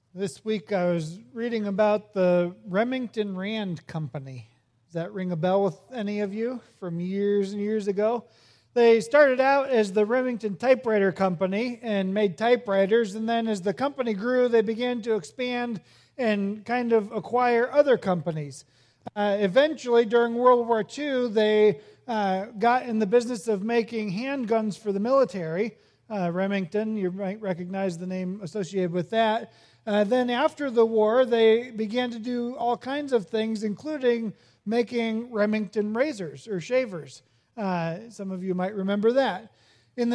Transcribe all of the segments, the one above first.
This week I was reading about the Remington Rand Company. Does that ring a bell with any of you from years and years ago? They started out as the Remington Typewriter Company and made typewriters, and then as the company grew, they began to expand and kind of acquire other companies. Eventually, during World War II, they got in the business of making handguns for the military. Remington, you might recognize the name associated with that. Then after the war, they began to do all kinds of things, including making Remington razors or shavers. Some of you might remember that. In the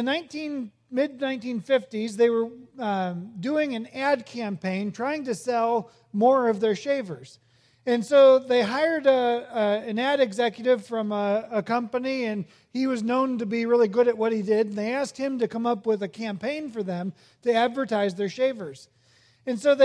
mid-1950s, they were doing an ad campaign trying to sell more of their shavers. And so they hired an ad executive from a company, and he was known to be really good at what he did. And they asked him to come up with a campaign for them to advertise their shavers. And so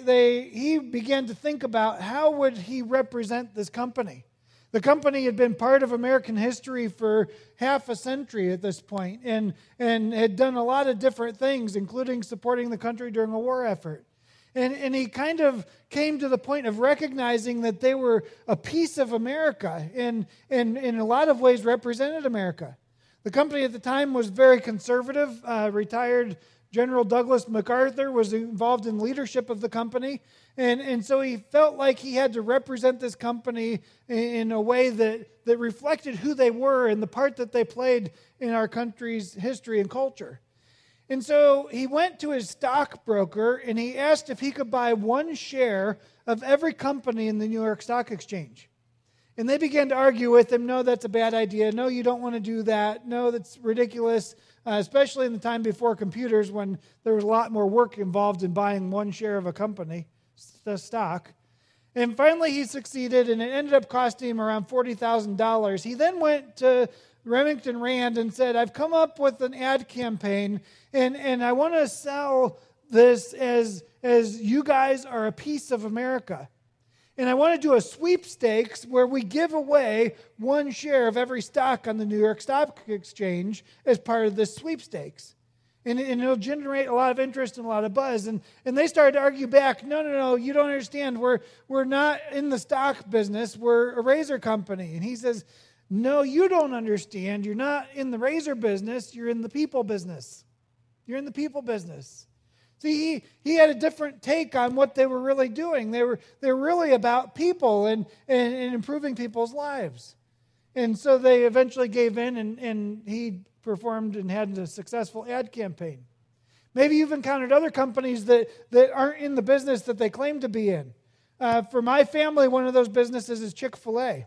he began to think about how would he represent this company. The company had been part of American history for half a century at this point, and had done a lot of different things, including supporting the country during a war effort. And he kind of came to the point of recognizing that they were a piece of America and in a lot of ways represented America. The company at the time was very conservative. Retired General Douglas MacArthur was involved in leadership of the company. And so he felt like he had to represent this company in a way that reflected who they were and the part that they played in our country's history and culture. And so he went to his stockbroker and he asked if he could buy one share of every company in the New York Stock Exchange. And they began to argue with him, no, that's a bad idea. No, you don't want to do that. No, that's ridiculous, especially in the time before computers when there was a lot more work involved in buying one share of a company, the stock. And finally he succeeded, and it ended up costing him around $40,000. He then went to Remington Rand and said, I've come up with an ad campaign, and I want to sell this as you guys are a piece of America. And I want to do a sweepstakes where we give away one share of every stock on the New York Stock Exchange as part of this sweepstakes. And it'll generate a lot of interest and a lot of buzz. And they started to argue back, no, you don't understand. We're not in the stock business. We're a razor company. And he says, no, you don't understand. You're not in the razor business. You're in the people business. You're in the people business. See, he had a different take on what they were really doing. They were really about people and improving people's lives. And so they eventually gave in, and he performed and had a successful ad campaign. Maybe you've encountered other companies that aren't in the business that they claim to be in. For my family, one of those businesses is Chick-fil-A.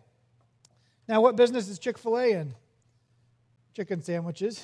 Now, what business is Chick-fil-A in? Chicken sandwiches.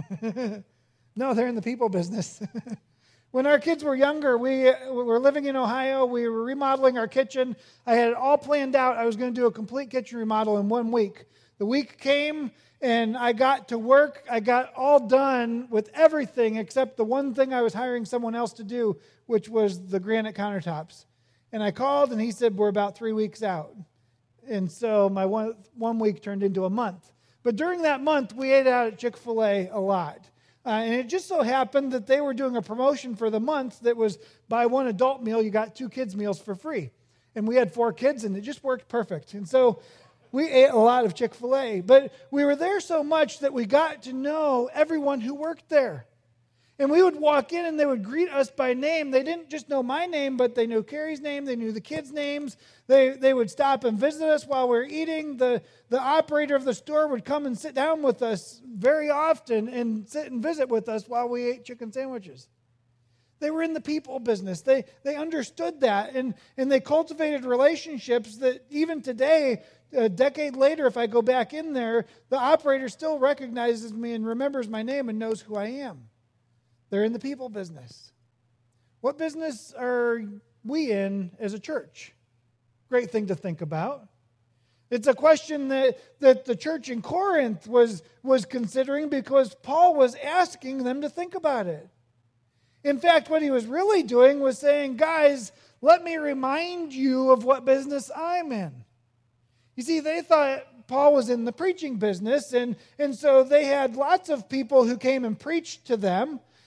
No, they're in the people business. When our kids were younger, we were living in Ohio. We were remodeling our kitchen. I had it all planned out. I was going to do a complete kitchen remodel in 1 week. The week came, and I got to work. I got all done with everything except the one thing I was hiring someone else to do, which was the granite countertops. And I called, and he said, we're about 3 weeks out. And so my one week turned into a month. But during that month, we ate out at Chick-fil-A a lot. And it just so happened that they were doing a promotion for the month that was buy one adult meal, you got 2 kids' meals for free. And we had 4 kids, and it just worked perfect. And so we ate a lot of Chick-fil-A. But we were there so much that we got to know everyone who worked there. And we would walk in, and they would greet us by name. They didn't just know my name, but they knew Carrie's name. They knew the kids' names. They would stop and visit us while we were eating. The operator of the store would come and sit down with us very often and sit and visit with us while we ate chicken sandwiches. They were in the people business. They understood that, and they cultivated relationships that even today, a decade later, if I go back in there, the operator still recognizes me and remembers my name and knows who I am. They're in the people business. What business are we in as a church? Great thing to think about. It's a question that the church in Corinth was considering because Paul was asking them to think about it. In fact, what he was really doing was saying, guys, let me remind you of what business I'm in. You see, they thought Paul was in the preaching business, and so they had lots of people who came and preached to them.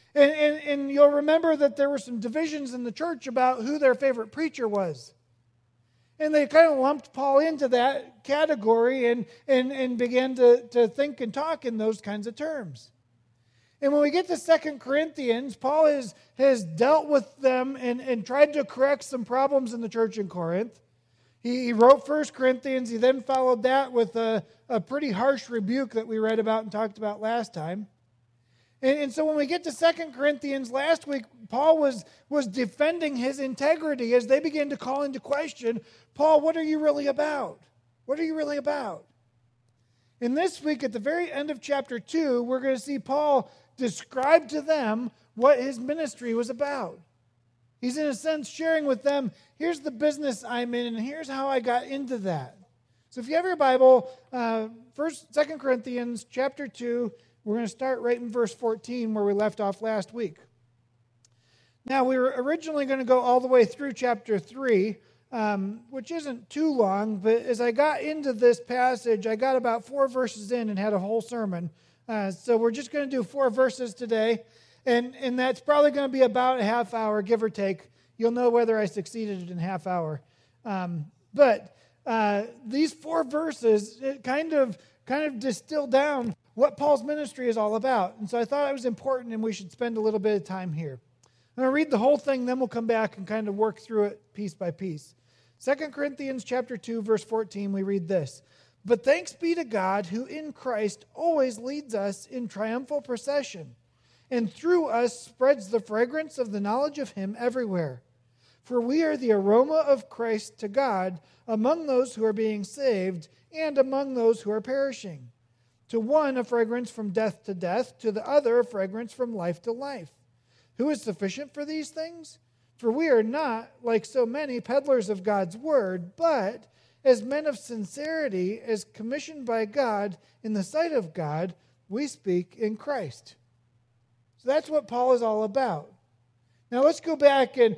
And you'll remember that there were some divisions in the church about who their favorite preacher was. And they kind of lumped Paul into that category and began to think and talk in those kinds of terms. And when we get to 2 Corinthians, Paul has dealt with them and tried to correct some problems in the church in Corinth. He wrote 1 Corinthians. He then followed that with a pretty harsh rebuke that we read about and talked about last time. And so when we get to 2 Corinthians last week, Paul was defending his integrity as they began to call into question, Paul, what are you really about? What are you really about? And this week, at the very end of chapter 2, we're going to see Paul describe to them what his ministry was about. He's in a sense sharing with them, here's the business I'm in, and here's how I got into that. So if you have your Bible, 2 Corinthians chapter 2, we're going to start right in verse 14 where we left off last week. Now, we were originally going to go all the way through chapter 3, which isn't too long, but as I got into this passage, I got about 4 verses in and had a whole sermon. So we're just going to do 4 verses today, and that's probably going to be about a half hour, give or take. You'll know whether I succeeded in a half hour. But these 4 verses kind of distill down what Paul's ministry is all about. And so I thought it was important and we should spend a little bit of time here. I'm going to read the whole thing, then we'll come back and kind of work through it piece by piece. 2 Corinthians chapter 2, verse 14, we read this. But thanks be to God who in Christ always leads us in triumphal procession, and through us spreads the fragrance of the knowledge of him everywhere. For we are the aroma of Christ to God among those who are being saved and among those who are perishing. To one a fragrance from death to death, to the other a fragrance from life to life. Who is sufficient for these things? For we are not, like so many, peddlers of God's word, but as men of sincerity, as commissioned by God in the sight of God, we speak in Christ. So that's what Paul is all about. Now let's go back and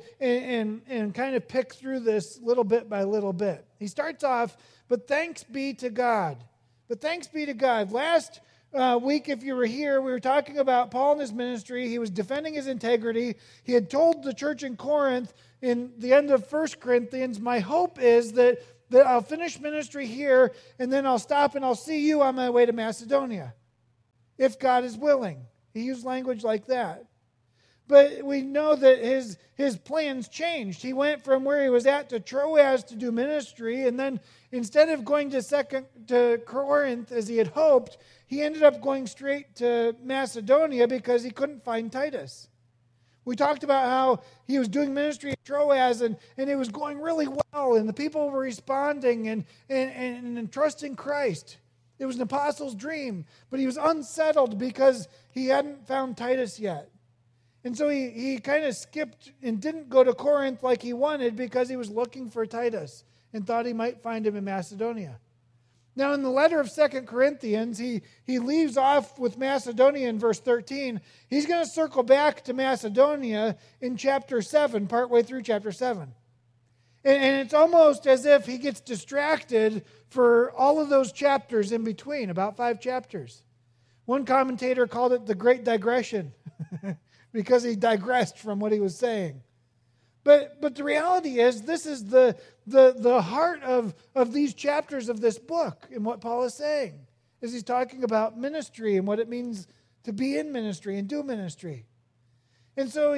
kind of pick through this little bit by little bit. He starts off, but thanks be to God. But thanks be to God. Last week, if you were here, we were talking about Paul and his ministry. He was defending his integrity. He had told the church in Corinth in the end of 1 Corinthians, my hope is that I'll finish ministry here and then I'll stop and I'll see you on my way to Macedonia, if God is willing. He used language like that. But we know that his plans changed. He went from where he was at to Troas to do ministry, and then instead of going to Corinth as he had hoped, he ended up going straight to Macedonia because he couldn't find Titus. We talked about how he was doing ministry at Troas, and it was going really well, and the people were responding and trusting Christ. It was an apostle's dream, but he was unsettled because he hadn't found Titus yet. And so he kind of skipped and didn't go to Corinth like he wanted because he was looking for Titus and thought he might find him in Macedonia. Now in the letter of 2 Corinthians, he leaves off with Macedonia in verse 13. He's going to circle back to Macedonia in chapter 7, partway through chapter 7. And it's almost as if he gets distracted for all of those chapters in between, about 5 chapters. One commentator called it the Great Digression. Because he digressed from what he was saying. But the reality is, this is the heart of these chapters of this book and what Paul is saying. Is he's talking about ministry and what it means to be in ministry and do ministry. And so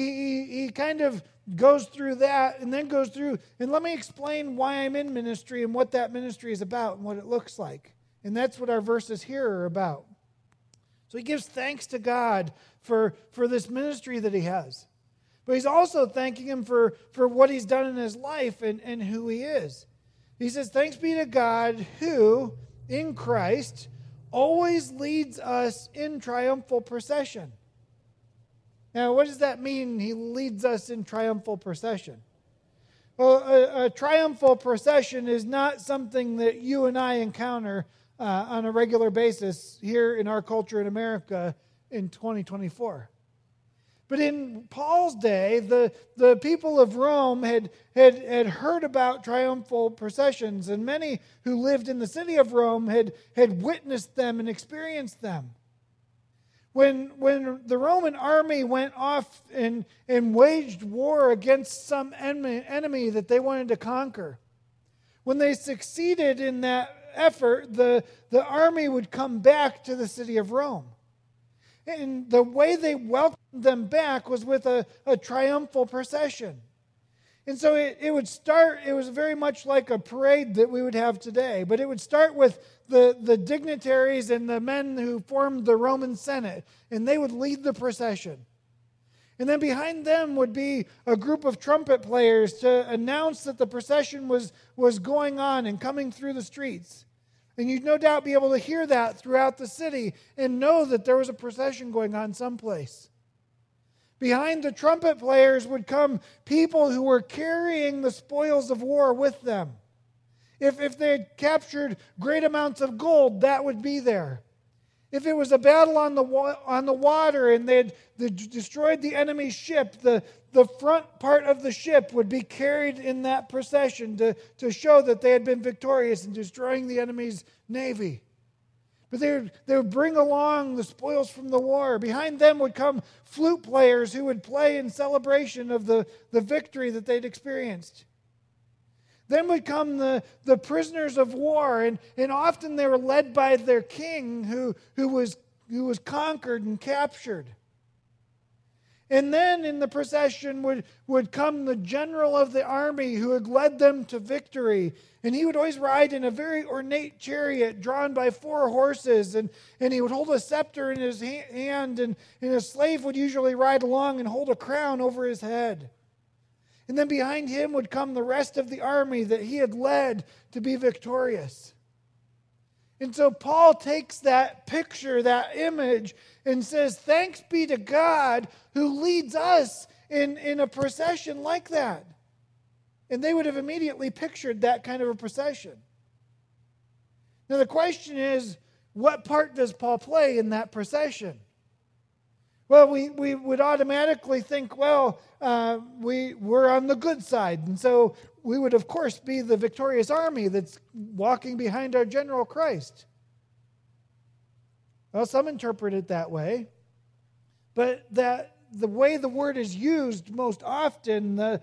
he kind of goes through that and then goes through, and let me explain why I'm in ministry and what that ministry is about and what it looks like. And that's what our verses here are about. So he gives thanks to God for this ministry that he has. But he's also thanking him for what he's done in his life and who he is. He says, thanks be to God who, in Christ, always leads us in triumphal procession. Now, what does that mean, he leads us in triumphal procession? Well, a triumphal procession is not something that you and I encounter on a regular basis here in our culture in America in 2024. But in Paul's day, the people of Rome had heard about triumphal processions, and many who lived in the city of Rome had witnessed them and experienced them. When the Roman army went off and waged war against some enemy that they wanted to conquer, when they succeeded in that effort, the army would come back to the city of Rome. And the way they welcomed them back was with a triumphal procession. And so it would start, it was very much like a parade that we would have today, but it would start with the dignitaries and the men who formed the Roman Senate, and they would lead the procession. And then behind them would be a group of trumpet players to announce that the procession was going on and coming through the streets. And you'd no doubt be able to hear that throughout the city and know that there was a procession going on someplace. Behind the trumpet players would come people who were carrying the spoils of war with them. If they had captured great amounts of gold, that would be there. If it was a battle on the water and they destroyed the enemy's ship, the front part of the ship would be carried in that procession to show that they had been victorious in destroying the enemy's navy. But they would bring along the spoils from the war. Behind them would come flute players who would play in celebration of the victory that they'd experienced. Then would come the prisoners of war, and often they were led by their king who was conquered and captured. And then in the procession would come the general of the army who had led them to victory. And he would always ride in a very ornate chariot drawn by 4 horses. And he would hold a scepter in his hand. And a slave would usually ride along and hold a crown over his head. And then behind him would come the rest of the army that he had led to be victorious. And so Paul takes that picture, that image, and says, thanks be to God who leads us in a procession like that. And they would have immediately pictured that kind of a procession. Now the question is, what part does Paul play in that procession? Well, we would automatically think, well, we're on the good side. And so we would, of course, be the victorious army that's walking behind our general Christ. Well, some interpret it that way. But that the way the word is used most often, the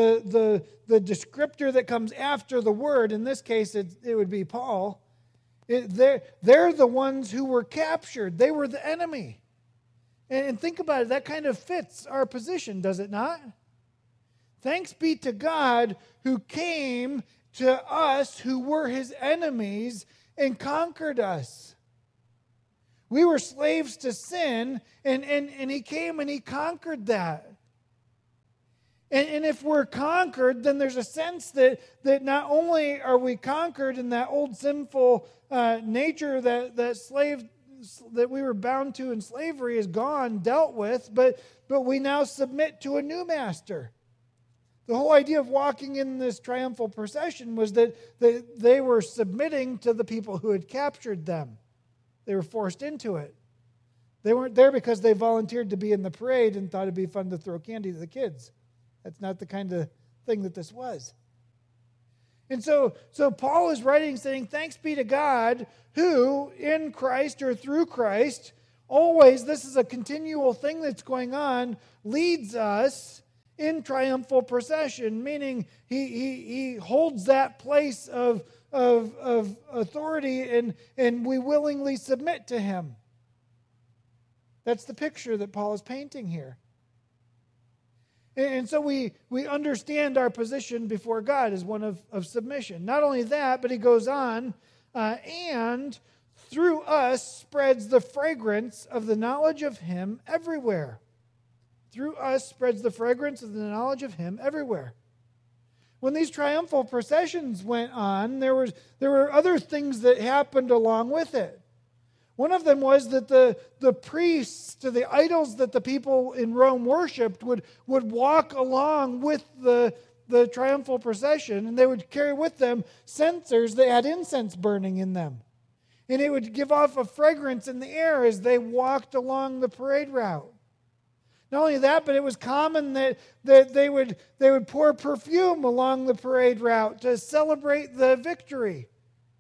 descriptor that comes after the word, in this case it would be Paul, they're the ones who were captured. They were the enemy. And think about it, that kind of fits our position, does it not? Thanks be to God who came to us who were his enemies and conquered us. We were slaves to sin, and he came and he conquered that. And if we're conquered, then there's a sense that not only are we conquered in that old sinful nature that we were bound to in slavery is gone, dealt with, but we now submit to a new master. The whole idea of walking in this triumphal procession was that they were submitting to the people who had captured them. They were forced into it. They weren't there because they volunteered to be in the parade and thought it'd be fun to throw candy to the kids. That's not the kind of thing that this was. And so Paul is writing saying, thanks be to God who in Christ or through Christ, always, this is a continual thing that's going on, leads us in triumphal procession, meaning he holds that place of authority and we willingly submit to him. That's the picture that Paul is painting here. And so we understand our position before God as one of submission. Not only that, but he goes on, and through us spreads the fragrance of the knowledge of him everywhere. Through us spreads the fragrance of the knowledge of him everywhere. When these triumphal processions went on, there were other things that happened along with it. One of them was that the priests to the idols that the people in Rome worshipped would walk along with the triumphal procession, and they would carry with them censers that had incense burning in them. And it would give off a fragrance in the air as they walked along the parade route. Not only that, but it was common that they would pour perfume along the parade route to celebrate the victory.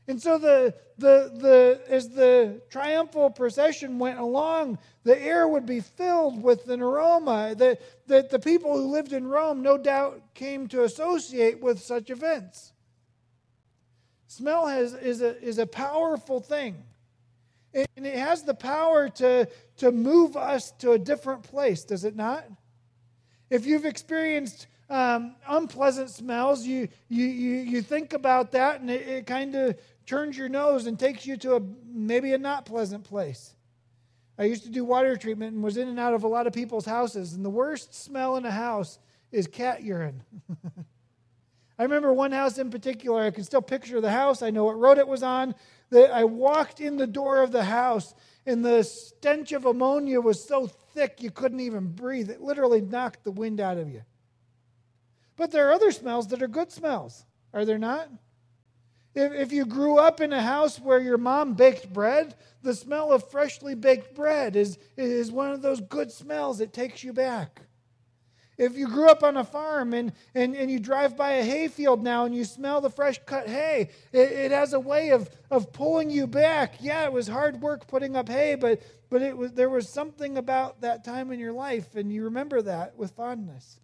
And so as the triumphal procession went along, the air would be filled with an aroma that the people who lived in Rome no doubt came to associate with such events. Smell is a powerful thing. And it has the power to move us to a different place, does it not? If you've experienced unpleasant smells, you think about that, and it kind of turns your nose and takes you to maybe a not pleasant place. I used to do water treatment and was in and out of a lot of people's houses, and the worst smell in a house is cat urine. I remember one house in particular. I can still picture the house. I know what road it was on. That I walked in the door of the house, and the stench of ammonia was so thick you couldn't even breathe. It literally knocked the wind out of you. But there are other smells that are good smells, are there not? If you grew up in a house where your mom baked bread, the smell of freshly baked bread is one of those good smells that takes you back. If you grew up on a farm and you drive by a hayfield now and you smell the fresh cut hay, it has a way of pulling you back. Yeah, it was hard work putting up hay, but there was something about that time in your life, and you remember that with fondness.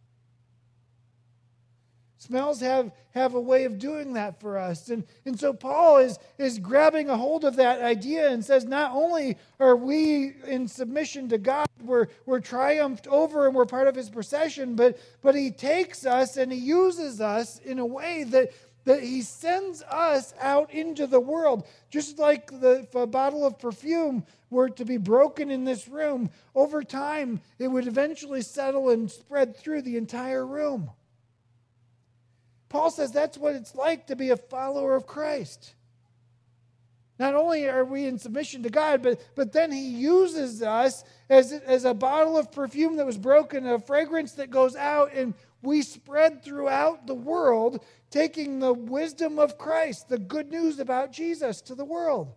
Smells have a way of doing that for us. And so Paul is grabbing a hold of that idea and says, not only are we in submission to God, we're triumphed over and we're part of his procession, but he takes us and he uses us in a way that he sends us out into the world. Just like if a bottle of perfume were to be broken in this room, over time it would eventually settle and spread through the entire room. Paul says that's what it's like to be a follower of Christ. Not only are we in submission to God, but then he uses us as a bottle of perfume that was broken, a fragrance that goes out, and we spread throughout the world, taking the wisdom of Christ, the good news about Jesus, to the world.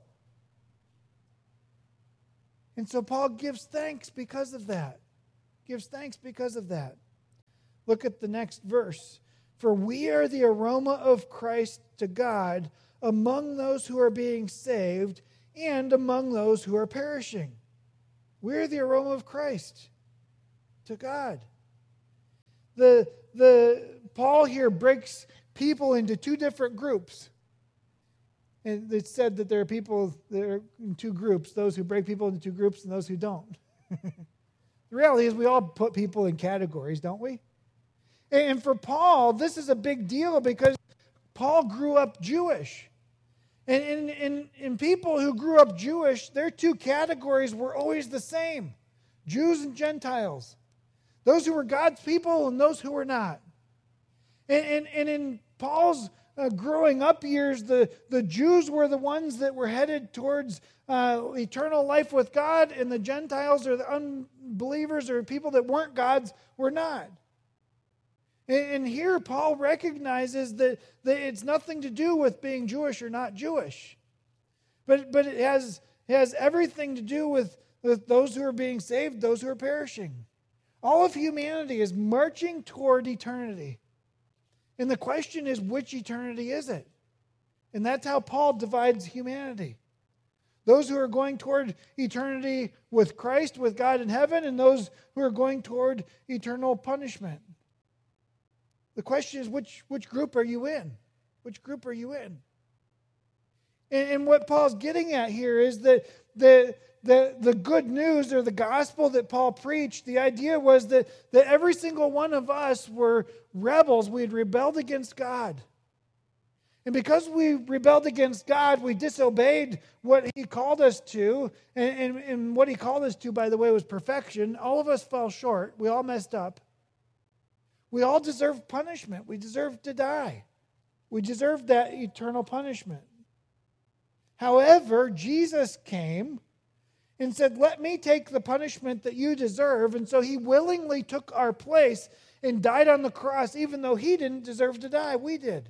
And so Paul gives thanks because of that. Gives thanks because of that. Look at the next verse. For we are the aroma of Christ to God among those who are being saved and among those who are perishing. We're the aroma of Christ to God. Paul here breaks people into two different groups. And it's said that there are people that are in two groups, those who break people into two groups and those who don't. The reality is we all put people in categories, don't we? And for Paul, this is a big deal because Paul grew up Jewish. And people who grew up Jewish, their two categories were always the same. Jews and Gentiles. Those who were God's people and those who were not. And in Paul's growing up years, the Jews were the ones that were headed towards eternal life with God, and the Gentiles or the unbelievers or people that weren't God's were not. And here Paul recognizes that it's nothing to do with being Jewish or not Jewish. But it has everything to do with those who are being saved, those who are perishing. All of humanity is marching toward eternity. And the question is, which eternity is it? And that's how Paul divides humanity. Those who are going toward eternity with Christ, with God in heaven, and those who are going toward eternal punishment. The question is, which group are you in? Which group are you in? And what Paul's getting at here is that the good news or the gospel that Paul preached, the idea was that every single one of us were rebels. We had rebelled against God. And because we rebelled against God, we disobeyed what he called us to. And what he called us to, by the way, was perfection. All of us fell short. We all messed up. We all deserve punishment. We deserve to die. We deserve that eternal punishment. However, Jesus came and said, let me take the punishment that you deserve. And so he willingly took our place and died on the cross, even though he didn't deserve to die. We did.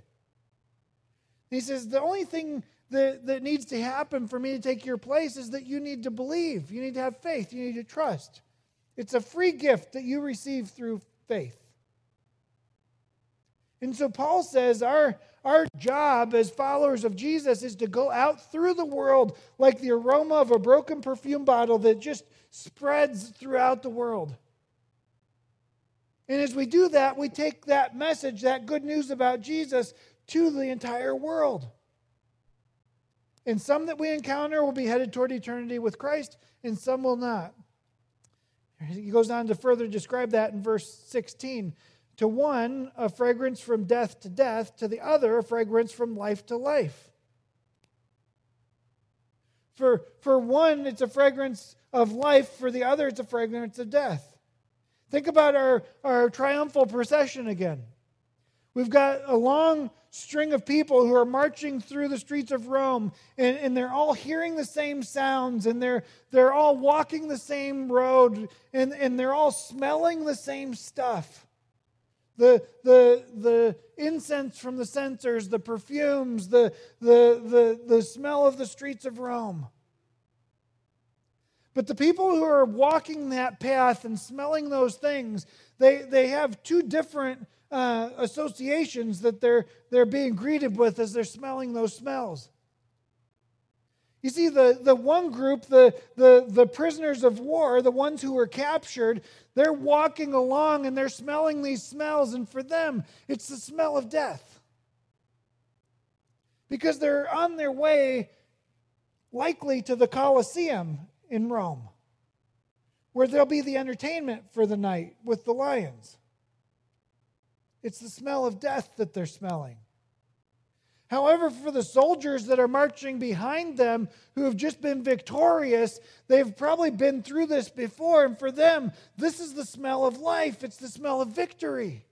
He says, the only thing that needs to happen for me to take your place is that you need to believe. You need to have faith. You need to trust. It's a free gift that you receive through faith. And so Paul says our job as followers of Jesus is to go out through the world like the aroma of a broken perfume bottle that just spreads throughout the world. And as we do that, we take that message, that good news about Jesus, to the entire world. And some that we encounter will be headed toward eternity with Christ, and some will not. He goes on to further describe that in verse 16. To one, a fragrance from death to death. To the other, a fragrance from life to life. For one, it's a fragrance of life. For the other, it's a fragrance of death. Think about our triumphal procession again. We've got a long string of people who are marching through the streets of Rome, and they're all hearing the same sounds, and they're all walking the same road, and they're all smelling the same stuff. The incense from the censers, the perfumes, the smell of the streets of Rome. But the people who are walking that path and smelling those things, they have two different associations that they're being greeted with as they're smelling those smells. You see, the one group, the prisoners of war, the ones who were captured, they're walking along and they're smelling these smells, and for them, it's the smell of death. Because they're on their way, likely to the Colosseum in Rome, where there'll be the entertainment for the night with the lions. It's the smell of death that they're smelling. However, for the soldiers that are marching behind them who have just been victorious, they've probably been through this before, and for them, this is the smell of life. It's the smell of victory.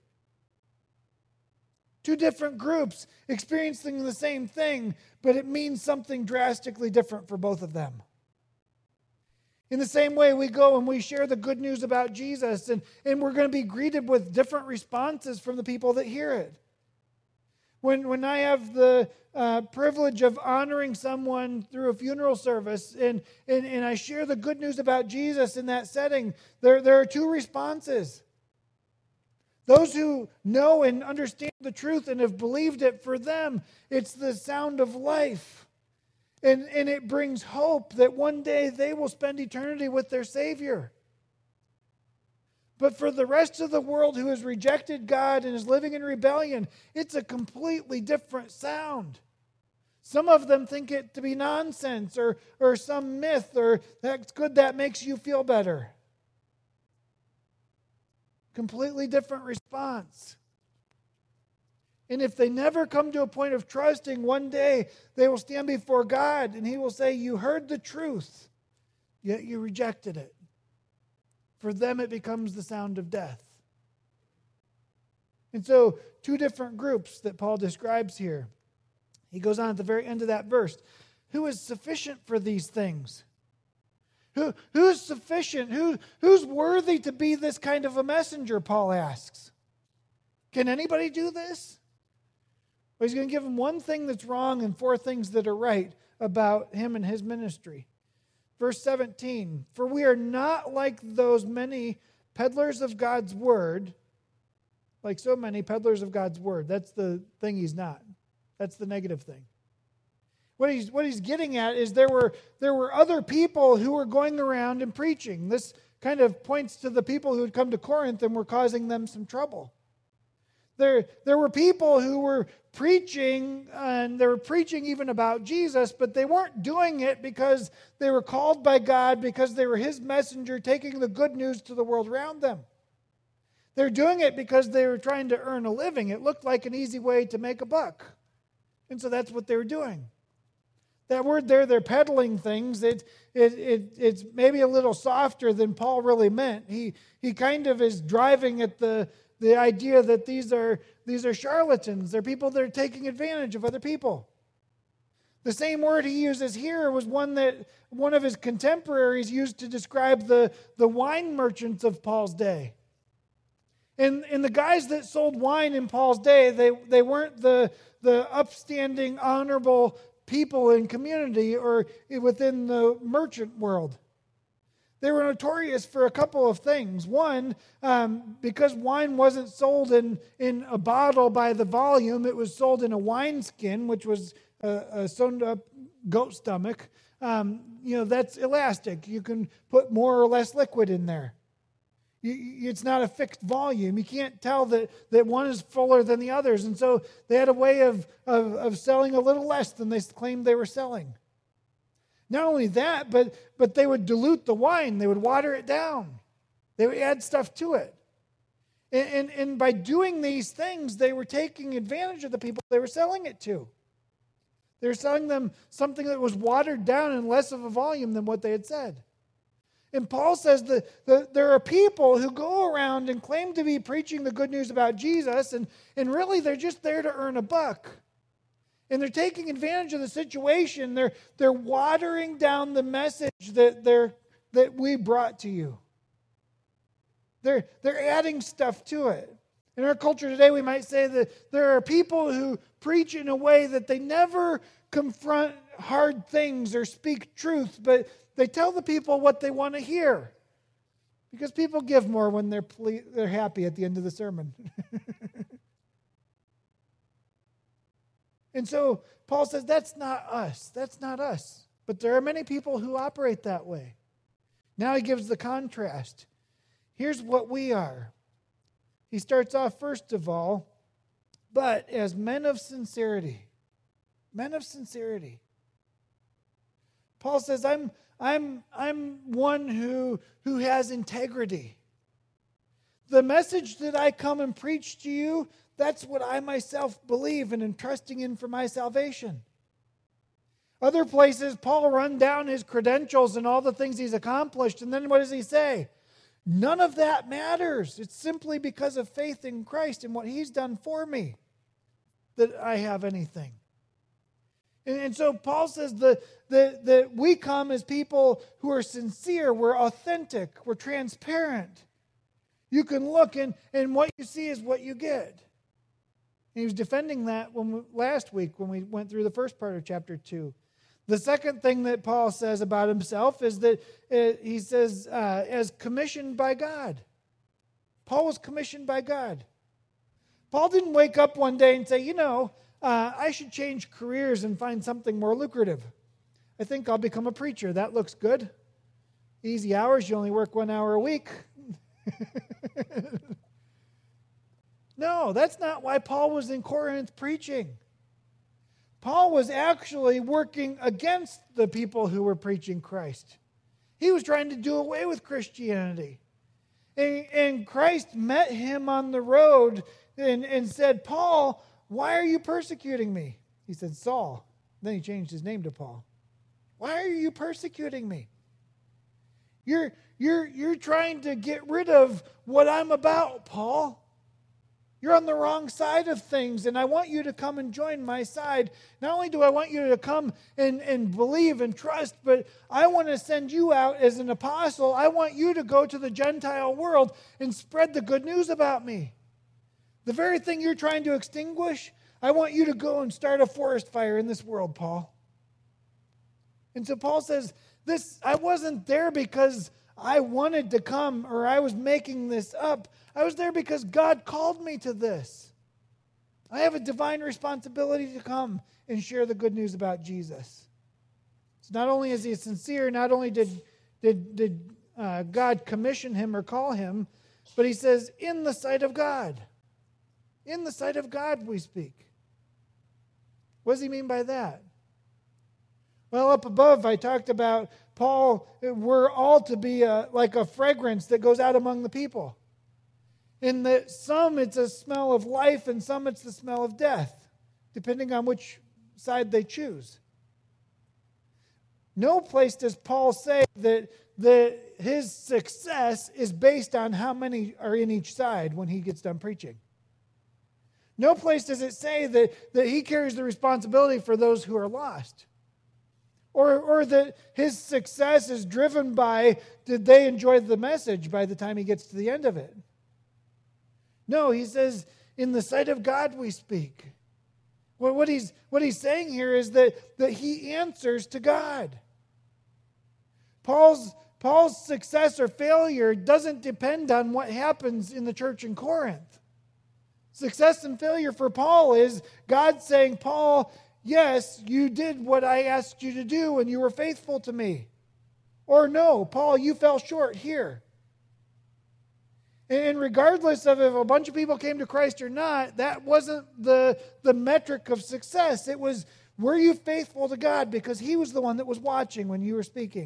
Two different groups experiencing the same thing, but it means something drastically different for both of them. In the same way, we go and we share the good news about Jesus, and we're going to be greeted with different responses from the people that hear it. When I have the privilege of honoring someone through a funeral service, and I share the good news about Jesus in that setting, there are two responses. Those who know and understand the truth and have believed it, for them, it's the sound of life. And it brings hope that one day they will spend eternity with their Savior. But for the rest of the world who has rejected God and is living in rebellion, it's a completely different sound. Some of them think it to be nonsense or some myth, or that's good, that makes you feel better. Completely different response. And if they never come to a point of trusting, one day they will stand before God and He will say, "You heard the truth, yet you rejected it." For them it becomes the sound of death. And so, two different groups that Paul describes here. He goes on at the very end of that verse. Who is sufficient for these things? Who's sufficient? Who's worthy to be this kind of a messenger, Paul asks. Can anybody do this? Well, he's going to give him one thing that's wrong and four things that are right about him and his ministry. Verse 17, for we are not like those many peddlers of God's word, like so many peddlers of God's word. That's the thing he's not. That's the negative thing. What he's getting at is there were other people who were going around and preaching. This kind of points to the people who had come to Corinth and were causing them some trouble. There were people who were preaching, and they were preaching even about Jesus, but they weren't doing it because they were called by God, because they were His messenger taking the good news to the world around them. They're doing it because they were trying to earn a living. It looked like an easy way to make a buck. And so that's what they were doing. That word there, they're peddling things. It's maybe a little softer than Paul really meant. He kind of is driving at the idea that these are charlatans. They're people that are taking advantage of other people. The same word he uses here was one that one of his contemporaries used to describe the wine merchants of Paul's day. And the guys that sold wine in Paul's day, they weren't the upstanding, honorable people in community or within the merchant world. They were notorious for a couple of things. One, because wine wasn't sold in a bottle by the volume, it was sold in a wineskin, which was a sewn up goat stomach. That's elastic. You can put more or less liquid in there. It's not a fixed volume. You can't tell that one is fuller than the others. And so they had a way of selling a little less than they claimed they were selling. Not only that, but they would dilute the wine. They would water it down. They would add stuff to it. And by doing these things, they were taking advantage of the people they were selling it to. They were selling them something that was watered down and less of a volume than what they had said. And Paul says that there are people who go around and claim to be preaching the good news about Jesus, and really they're just there to earn a buck. And they're taking advantage of the situation. They're watering down the message that we brought to you. They're adding stuff to it. In our culture today, we might say that there are people who preach in a way that they never confront hard things or speak truth, but they tell the people what they want to hear. Because people give more when they're happy at the end of the sermon. And so Paul says, that's not us. That's not us. But there are many people who operate that way. Now he gives the contrast. Here's what we are. He starts off, first of all, but as men of sincerity. Men of sincerity. Paul says, I'm one who has integrity. The message that I come and preach to you, that's what I myself believe and am trusting in for my salvation. Other places, Paul run down his credentials and all the things he's accomplished, and then what does he say? None of that matters. It's simply because of faith in Christ and what he's done for me that I have anything. And so Paul says that we come as people who are sincere, we're authentic, we're transparent. You can look and what you see is what you get. And he was defending that last week when we went through the first part of chapter 2. The second thing that Paul says about himself is that he says, as commissioned by God. Paul was commissioned by God. Paul didn't wake up one day and say, I should change careers and find something more lucrative. I think I'll become a preacher. That looks good. Easy hours, you only work 1 hour a week. No, that's not why Paul was in Corinth preaching. Paul was actually working against the people who were preaching Christ. He was trying to do away with Christianity. And Christ met him on the road and said, Paul, why are you persecuting me? He said, Saul. Then he changed his name to Paul. Why are you persecuting me? You're trying to get rid of what I'm about, Paul. You're on the wrong side of things, and I want you to come and join my side. Not only do I want you to come and believe and trust, but I want to send you out as an apostle. I want you to go to the Gentile world and spread the good news about me. The very thing you're trying to extinguish, I want you to go and start a forest fire in this world, Paul. And so Paul says, I wasn't there because I wanted to come or I was making this up. I was there because God called me to this. I have a divine responsibility to come and share the good news about Jesus. So not only is he sincere, not only did God commission him or call him, but he says, in the sight of God. In the sight of God we speak. What does he mean by that? Well, up above I talked about Paul, we're all to be like a fragrance that goes out among the people. In that some it's a smell of life and some it's the smell of death, depending on which side they choose. No place does Paul say that his success is based on how many are in each side when he gets done preaching. No place does it say that he carries the responsibility for those who are lost. Or that his success is driven by, did they enjoy the message by the time he gets to the end of it? No, he says, in the sight of God we speak. Well, what he's saying here is that he answers to God. Paul's Paul's success or failure doesn't depend on what happens in the church in Corinth. Success and failure for Paul is God saying, Paul, yes, you did what I asked you to do and you were faithful to me. Or no, Paul, you fell short here. And regardless of if a bunch of people came to Christ or not, that wasn't the metric of success. It was, were you faithful to God? Because He was the one that was watching when you were speaking.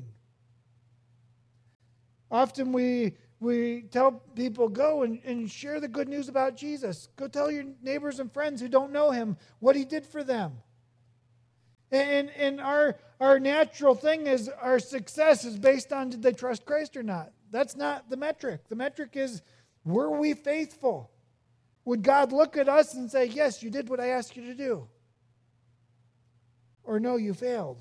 Often we tell people, go and share the good news about Jesus. Go tell your neighbors and friends who don't know Him what He did for them. And our natural thing is our success is based on did they trust Christ or not. That's not the metric. The metric is, were we faithful? Would God look at us and say, yes, you did what I asked you to do? Or no, you failed.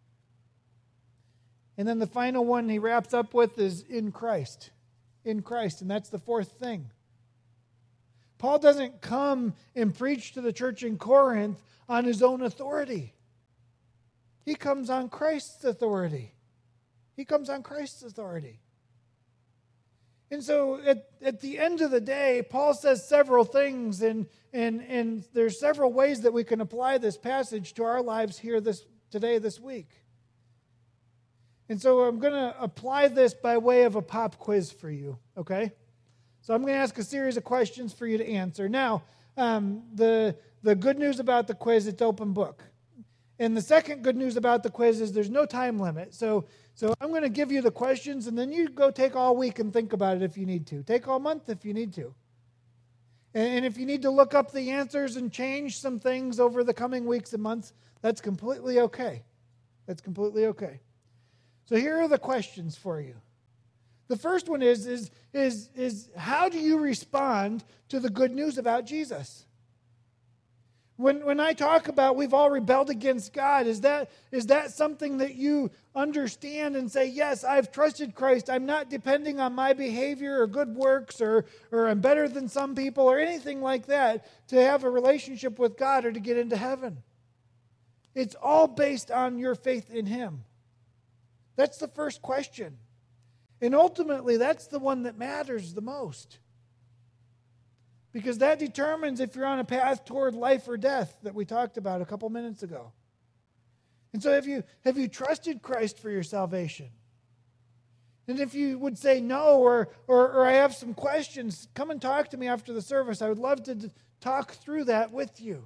And then the final one he wraps up with is in Christ. In Christ. And that's the fourth thing. Paul doesn't come and preach to the church in Corinth on his own authority. He comes on Christ's authority. He comes on Christ's authority. And so at the end of the day, Paul says several things, and there's several ways that we can apply this passage to our lives here this week. And so I'm going to apply this by way of a pop quiz for you, okay? So I'm going to ask a series of questions for you to answer. Now, the good news about the quiz, it's open book. And the second good news about the quiz is there's no time limit. So I'm going to give you the questions, and then you go take all week and think about it if you need to. Take all month if you need to. And if you need to look up the answers and change some things over the coming weeks and months, that's completely okay. That's completely okay. So here are the questions for you. The first one is how do you respond to the good news about Jesus? When I talk about we've all rebelled against God, is that something that you understand and say, yes, I've trusted Christ. I'm not depending on my behavior or good works or I'm better than some people or anything like that to have a relationship with God or to get into heaven. It's all based on your faith in Him. That's the first question. And ultimately, that's the one that matters the most. Because that determines if you're on a path toward life or death that we talked about a couple minutes ago. And so have you trusted Christ for your salvation? And if you would say no or I have some questions, come and talk to me after the service. I would love to talk through that with you.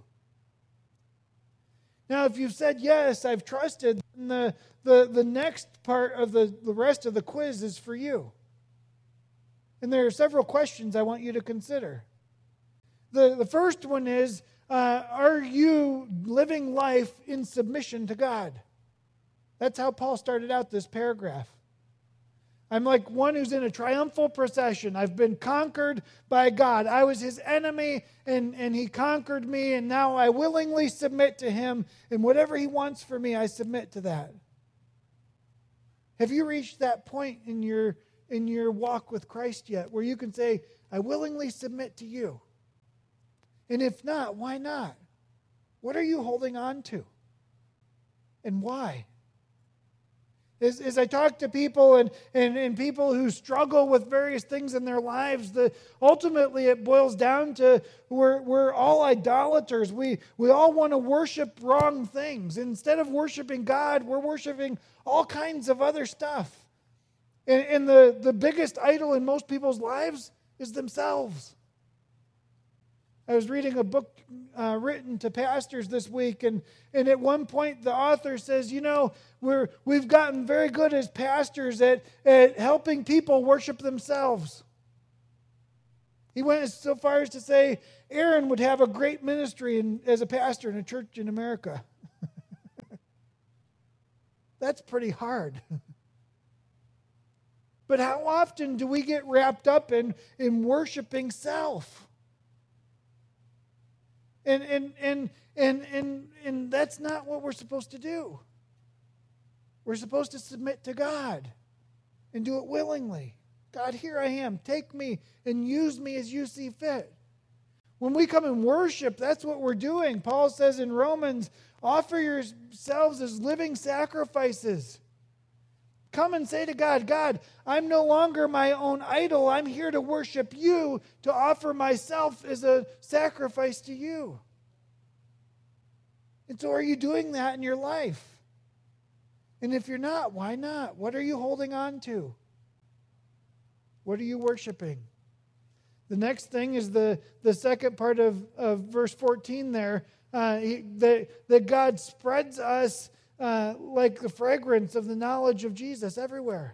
Now, if you've said yes, I've trusted, then the next part of the rest of the quiz is for you. And there are several questions I want you to consider. The first one is, are you living life in submission to God? That's how Paul started out this paragraph. I'm like one who's in a triumphal procession. I've been conquered by God. I was His enemy, and He conquered me, and now I willingly submit to Him, and whatever He wants for me, I submit to that. Have you reached that point in your walk with Christ yet, where you can say, I willingly submit to you? And if not, why not? What are you holding on to? And why? As I talk to people and people who struggle with various things in their lives, ultimately it boils down to we're all idolaters. We all want to worship wrong things. Instead of worshiping God, we're worshiping all kinds of other stuff. And the biggest idol in most people's lives is themselves. I was reading a book written to pastors this week, and at one point the author says, we've gotten very good as pastors at helping people worship themselves. He went so far as to say Aaron would have a great ministry as a pastor in a church in America. That's pretty hard. But how often do we get wrapped up in worshiping self? And that's not what we're supposed to do. We're supposed to submit to God and do it willingly. God, here I am. Take me and use me as you see fit. When we come and worship, that's what we're doing. Paul says in Romans, offer yourselves as living sacrifices. Come and say to God, God, I'm no longer my own idol. I'm here to worship you, to offer myself as a sacrifice to you. And so are you doing that in your life? And if you're not, why not? What are you holding on to? What are you worshiping? The next thing is the second part of verse 14 there, that God spreads us like the fragrance of the knowledge of Jesus everywhere.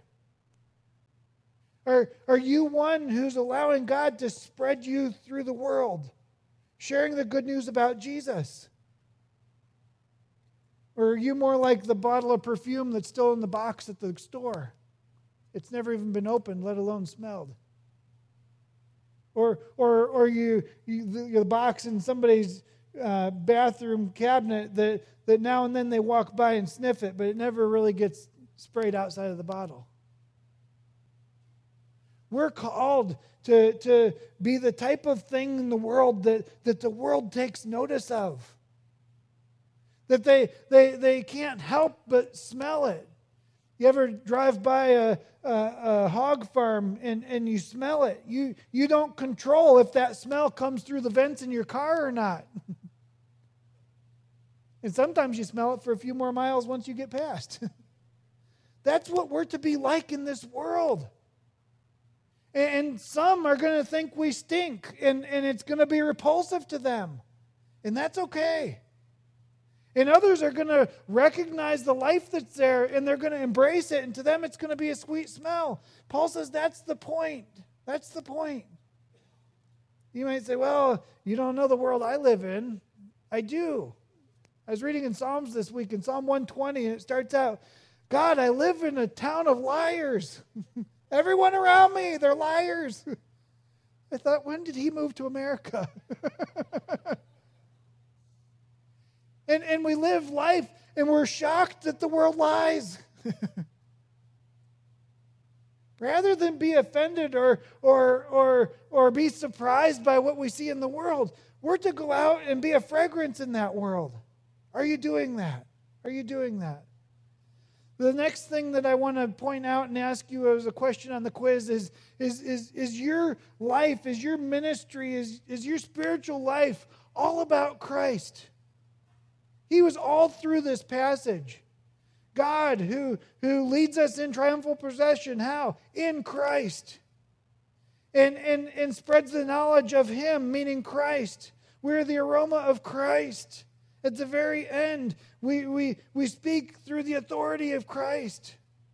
Are you one who's allowing God to spread you through the world, sharing the good news about Jesus? Or are you more like the bottle of perfume that's still in the box at the store? It's never even been opened, let alone smelled. Or the box in somebody's bathroom cabinet that now and then they walk by and sniff it, but it never really gets sprayed outside of the bottle. We're called to be the type of thing in the world that the world takes notice of. That they can't help but smell it. You ever drive by a hog farm and you smell it? You don't control if that smell comes through the vents in your car or not. And sometimes you smell it for a few more miles once you get past. That's what we're to be like in this world. And some are going to think we stink, and it's going to be repulsive to them. And that's okay. And others are going to recognize the life that's there, and they're going to embrace it, and to them it's going to be a sweet smell. Paul says that's the point. That's the point. You might say, well, you don't know the world I live in. I do. I was reading in Psalms this week, in Psalm 120, and it starts out, God, I live in a town of liars. Everyone around me, they're liars. I thought, when did he move to America? And we live life, and we're shocked that the world lies. Rather than be offended or be surprised by what we see in the world, we're to go out and be a fragrance in that world. Are you doing that? Are you doing that? The next thing that I want to point out and ask you as a question on the quiz is your life, is your ministry, is your spiritual life all about Christ? He was all through this passage. God who leads us in triumphal procession. How? In Christ. And spreads the knowledge of Him, meaning Christ. We're the aroma of Christ. At the very end, we speak through the authority of Christ.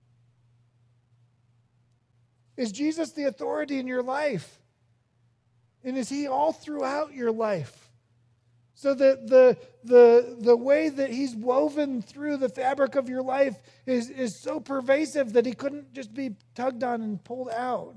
Is Jesus the authority in your life? And is He all throughout your life? So that the way that He's woven through the fabric of your life is so pervasive that He couldn't just be tugged on and pulled out.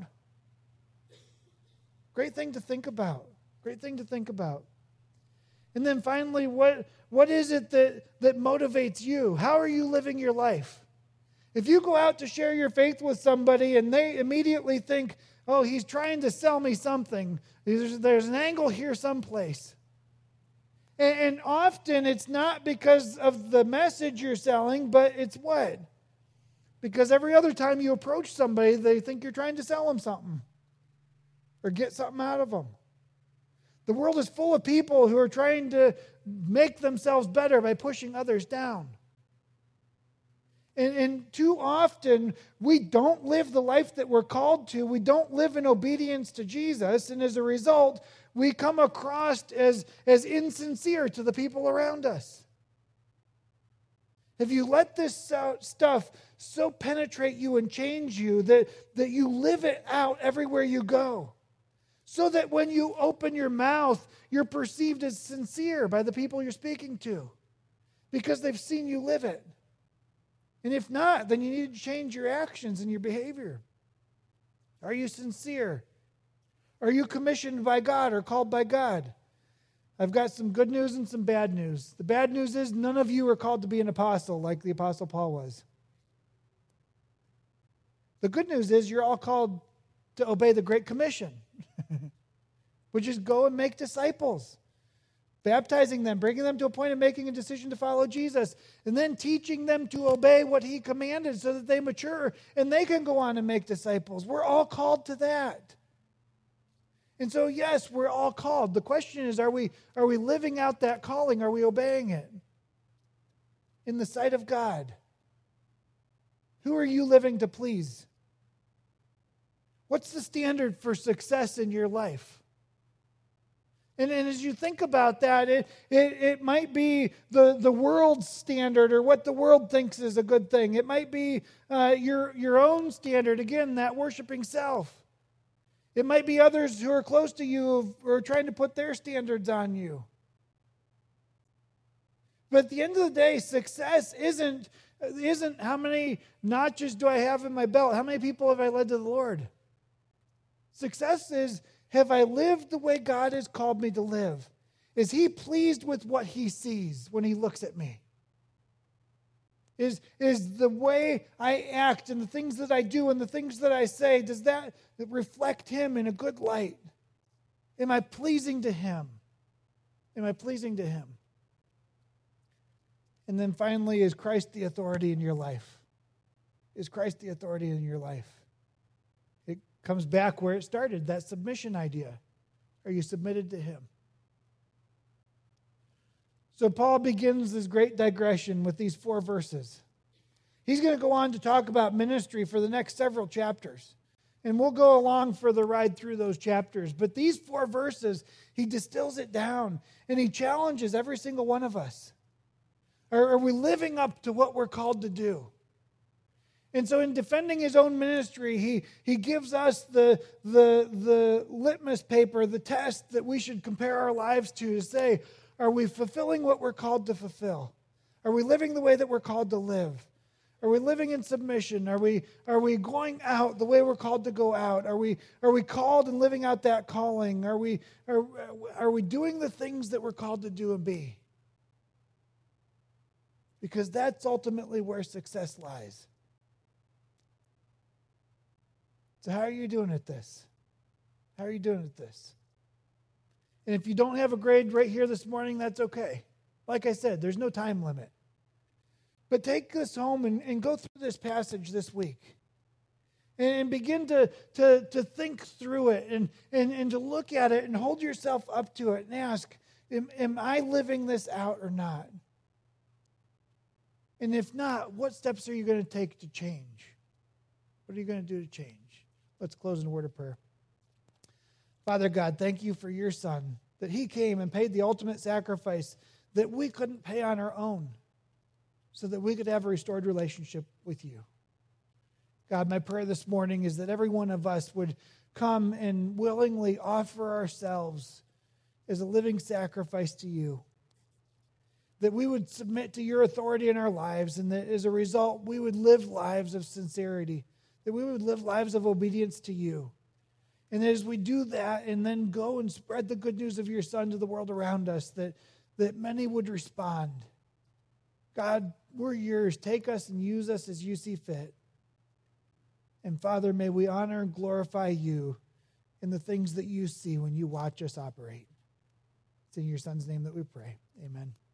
Great thing to think about. Great thing to think about. And then finally, what is it that motivates you? How are you living your life? If you go out to share your faith with somebody and they immediately think, oh, he's trying to sell me something, there's an angle here someplace. And often it's not because of the message you're selling, but it's what? Because every other time you approach somebody, they think you're trying to sell them something or get something out of them. The world is full of people who are trying to make themselves better by pushing others down. And too often, we don't live the life that we're called to. We don't live in obedience to Jesus. And as a result, we come across as insincere to the people around us. Have you let this stuff so penetrate you and change you that you live it out everywhere you go? So that when you open your mouth, you're perceived as sincere by the people you're speaking to because they've seen you live it. And if not, then you need to change your actions and your behavior. Are you sincere? Are you commissioned by God or called by God? I've got some good news and some bad news. The bad news is none of you are called to be an apostle like the Apostle Paul was. The good news is you're all called to obey the Great Commission, which is go and make disciples. baptizing them, bringing them to a point of making a decision to follow Jesus, and then teaching them to obey what he commanded so that they mature and they can go on and make disciples. We're all called to that. And so, yes, we're all called. The question is, are we living out that calling? Are we obeying it in the sight of God? Who are you living to please? What's the standard for success in your life? And as you think about that, it might be the world's standard or what the world thinks is a good thing. It might be your own standard, again, that worshiping self. It might be others who are close to you who are trying to put their standards on you. But at the end of the day, success isn't how many notches do I have in my belt? How many people have I led to the Lord? Success is, have I lived the way God has called me to live? Is he pleased with what he sees when he looks at me? Is the way I act and the things that I do and the things that I say, does that reflect him in a good light? Am I pleasing to him? Am I pleasing to him? And then finally, is Christ the authority in your life? Is Christ the authority in your life? It comes back where it started, that submission idea. Are you submitted to him? So Paul begins this great digression with these 4 verses. He's going to go on to talk about ministry for the next several chapters. And we'll go along for the ride through those chapters. But these 4 verses, he distills it down. And he challenges every single one of us. Are we living up to what we're called to do? And so in defending his own ministry, he gives us the litmus paper, the test that we should compare our lives to say, are we fulfilling what we're called to fulfill? Are we living the way that we're called to live? Are we living in submission? Are we going out the way we're called to go out? Are we called and living out that calling? Are we doing the things that we're called to do and be? Because that's ultimately where success lies. So how are you doing at this? How are you doing at this? And if you don't have a grade right here this morning, that's okay. Like I said, there's no time limit. But take this home and go through this passage this week. And begin to think through it and to look at it and hold yourself up to it and ask, am I living this out or not? And if not, what steps are you going to take to change? What are you going to do to change? Let's close in a word of prayer. Father God, thank you for your Son, that he came and paid the ultimate sacrifice that we couldn't pay on our own so that we could have a restored relationship with you. God, my prayer this morning is that every one of us would come and willingly offer ourselves as a living sacrifice to you, that we would submit to your authority in our lives, and that as a result, we would live lives of sincerity, that we would live lives of obedience to you. And as we do that and then go and spread the good news of your Son to the world around us, that many would respond. God, we're yours. Take us and use us as you see fit. And Father, may we honor and glorify you in the things that you see when you watch us operate. It's in your Son's name that we pray. Amen.